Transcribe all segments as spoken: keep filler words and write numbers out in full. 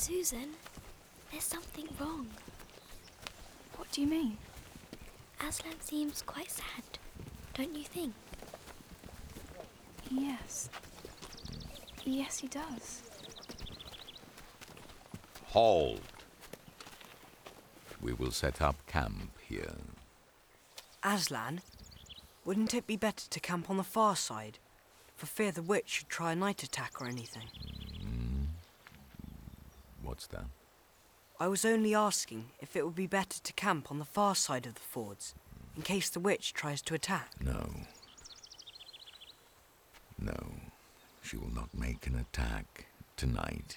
Susan, there's something wrong. What do you mean? Aslan seems quite sad, don't you think? Yes. Yes, he does. Halt! We will set up camp here. Aslan, wouldn't it be better to camp on the far side, for fear the witch should try a night attack or anything? Mm. What's that? I was only asking if it would be better to camp on the far side of the fords, in case the witch tries to attack. No. No, she will not make an attack tonight.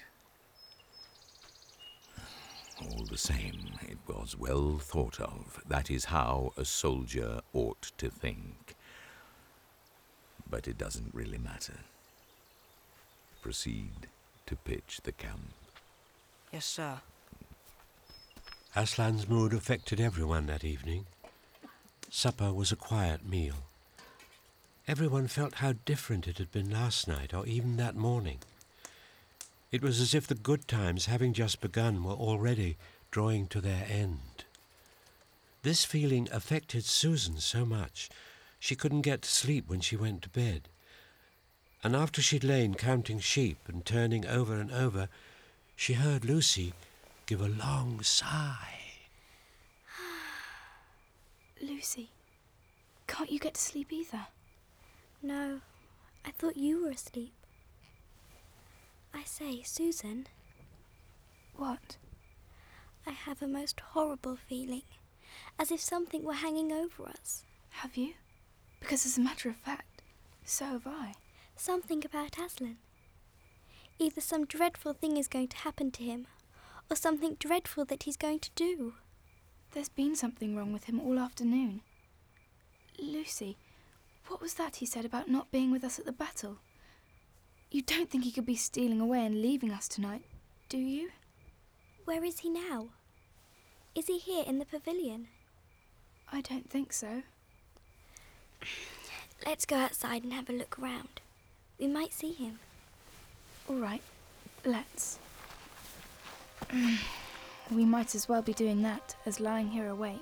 All the same, it was well thought of. That is how a soldier ought to think. But it doesn't really matter. Proceed to pitch the camp. Yes, sir. Aslan's mood affected everyone that evening. Supper was a quiet meal. Everyone felt how different it had been last night, or even that morning. It was as if the good times, having just begun, were already drawing to their end. This feeling affected Susan so much, she couldn't get to sleep when she went to bed. And after she'd lain counting sheep and turning over and over, she heard Lucy give a long sigh. Lucy, can't you get to sleep either? No, I thought you were asleep. I say, Susan. What? I have a most horrible feeling, as if something were hanging over us. Have you? Because as a matter of fact, so have I. Something about Aslan. Either some dreadful thing is going to happen to him, or something dreadful that he's going to do. There's been something wrong with him all afternoon. Lucy, what was that he said about not being with us at the battle? You don't think he could be stealing away and leaving us tonight, do you? Where is he now? Is he here in the pavilion? I don't think so. Let's go outside and have a look around. We might see him. All right, let's. We might as well be doing that as lying here awake.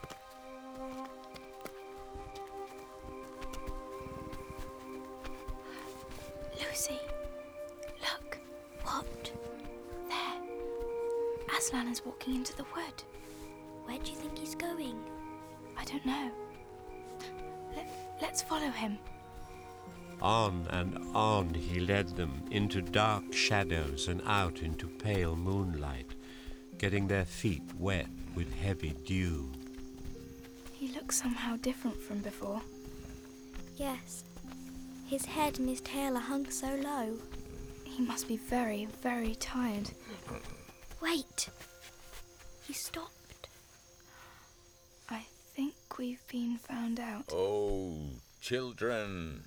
Lucy, look. What? There. Aslan is walking into the wood. Where do you think he's going? I don't know. Let, let's follow him. On and on he led them, into dark shadows and out into pale moonlight, getting their feet wet with heavy dew. He looks somehow different from before. Yes. His head and his tail are hung so low. He must be very, very tired. Wait! He stopped. I think we've been found out. Oh, children.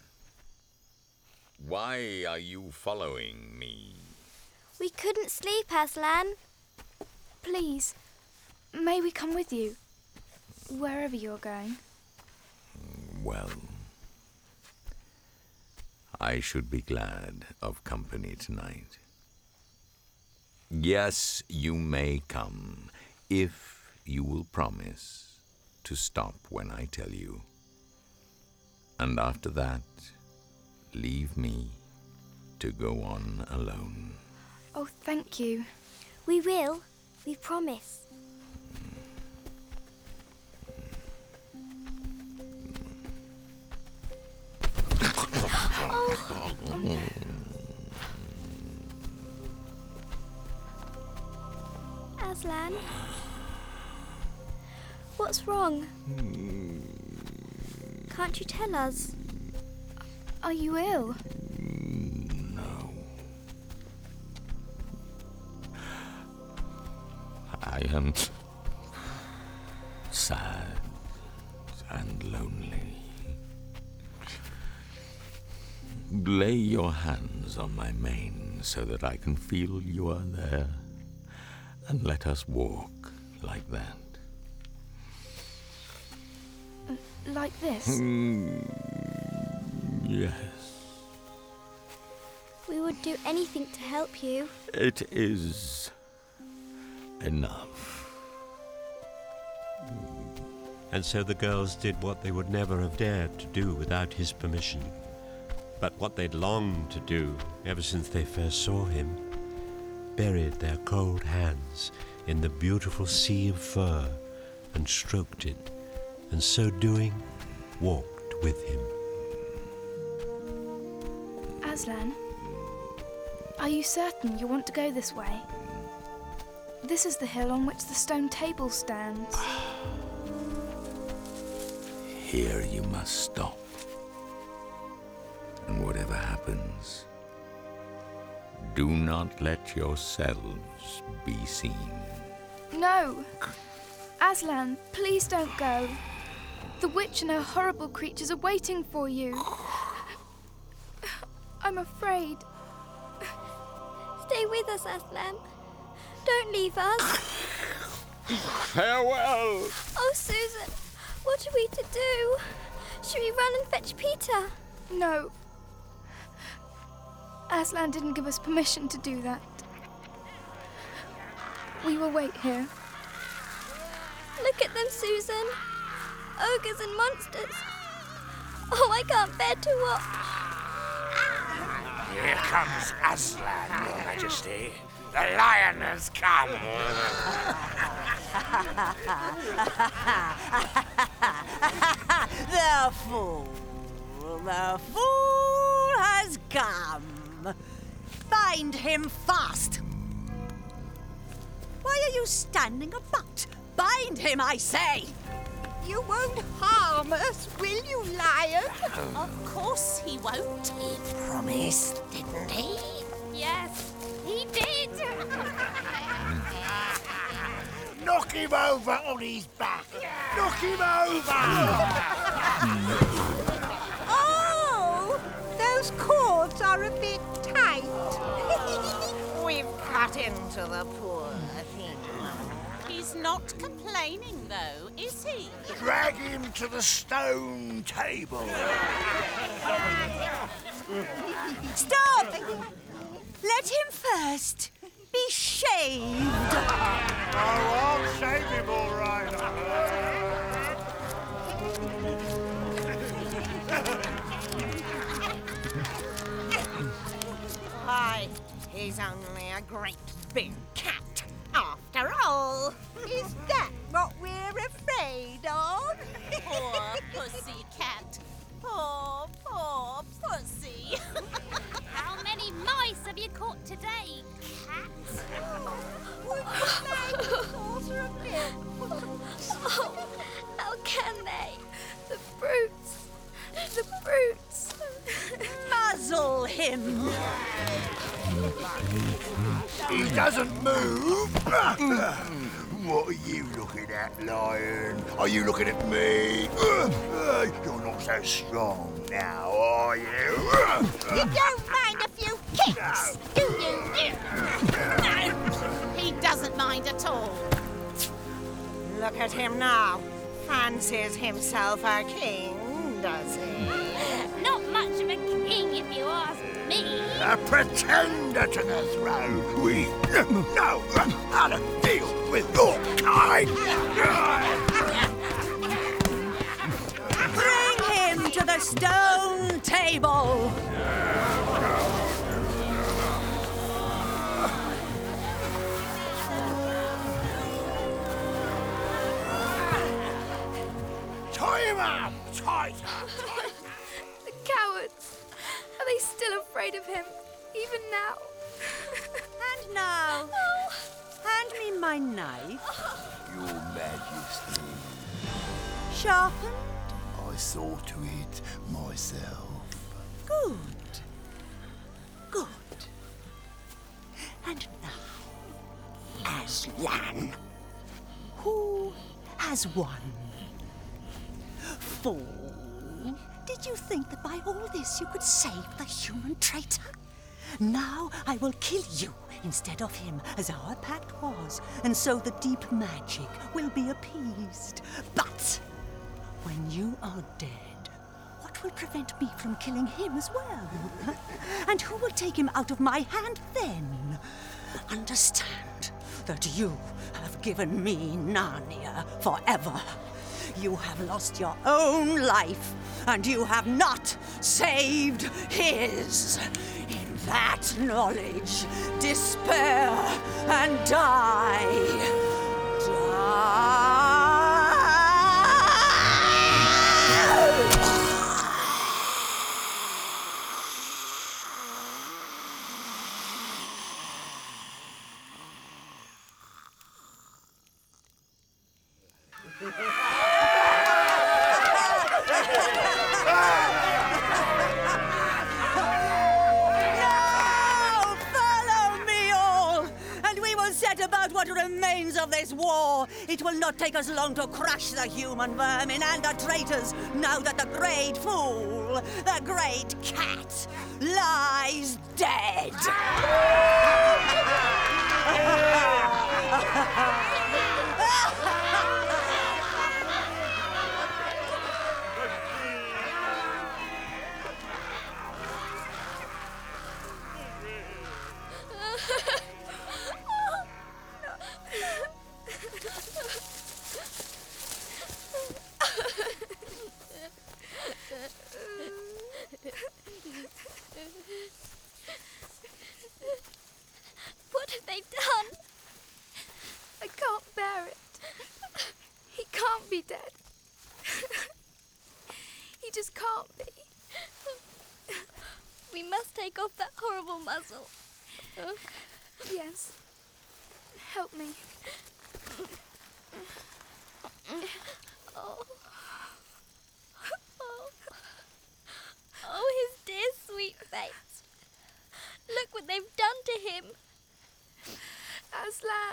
Why are you following me? We couldn't sleep, Aslan. Please, may we come with you? Wherever you're going. Well, I should be glad of company tonight. Yes, you may come, if you will promise to stop when I tell you. And after that, leave me to go on alone. Oh, thank you. We will. We promise. Oh. Aslan? What's wrong? Can't you tell us? Are you ill? No. I am sad and lonely. Lay your hands on my mane so that I can feel you are there, and let us walk like that. Uh, like this? Mm, yes. We would do anything to help you. It is enough. And so the girls did what they would never have dared to do without his permission, but what they'd longed to do ever since they first saw him: buried their cold hands in the beautiful sea of fur and stroked it, and so doing, walked with him. Aslan, are you certain you want to go this way? This is the hill on which the stone table stands. Here you must stop. And whatever happens, do not let yourselves be seen. No! Aslan, please don't go. The witch and her horrible creatures are waiting for you. I'm afraid. Stay with us, Aslan. Don't leave us. Farewell! Oh, Susan, what are we to do? Should we run and fetch Peter? No. Aslan didn't give us permission to do that. We will wait here. Look at them, Susan. Ogres and monsters. Oh, I can't bear to watch. Here comes Aslan, Your Majesty. The lion has come. The fool, the fool has come. Bind him fast. Why are you standing about? Bind him, I say. You won't harm us, will you, lion? Of course he won't. He promised, didn't he? Yes, he did. Knock him over on his back. Knock him over. Oh, those cords are a bit tight. We've cut into the poor thing. He's not complaining, though, is he? Drag him to the stone table. Stop! Let him first be shaved. Oh, I'll shave him all right. Why, he's only a great big cat, after all. Is that what we're afraid of? Poor pussy cat. Poor, poor pussy. How many mice have you caught today, cat? Would you like a saucer of milk? Oh, how can they? The brutes. The brutes. Muzzle him. He doesn't move. What are you looking at, lion? Are you looking at me? You're not so strong now, are you? You don't mind a few kicks, do you? No, he doesn't mind at all. Look at him now. Fancies himself a king, does he? Not much of a king, if you ask me. A pretender to the throne. We know how to deal with your kind. Bring him to the stone table. Tie him up! Tighter! The cowards! Are they still afraid of him, even now? And now, hand me my knife. Your Majesty, Sharpened. I saw to it myself. Good. Good. And now, Aslan, who has won? Fool. Did you think that by all this you could save the human traitor? Now I will kill you instead of him, as our pact was, and so the deep magic will be appeased. But when you are dead, what will prevent me from killing him as well? And who will take him out of my hand then? Understand that you have given me Narnia forever. You have lost your own life, and you have not saved his. In that knowledge, despair and die. What remains of this war. It will not take us long to crush the human vermin and the traitors now that the great fool, the great cat, lies dead. What have they done? I can't bear it. He can't be dead. He just can't be. We must take off that horrible muzzle. Yes. Help me. Oh. Oh. Oh, his dear sweet face. Look what they've done to him. Aslan.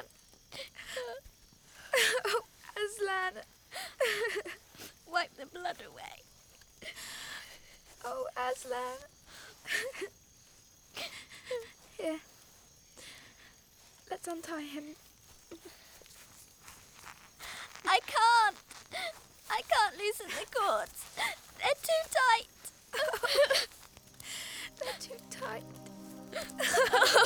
Oh, Aslan. Wipe the blood away. Oh, Aslan. Here. Let's untie him. I can't. I can't loosen the cords. They're too tight. They're too tight.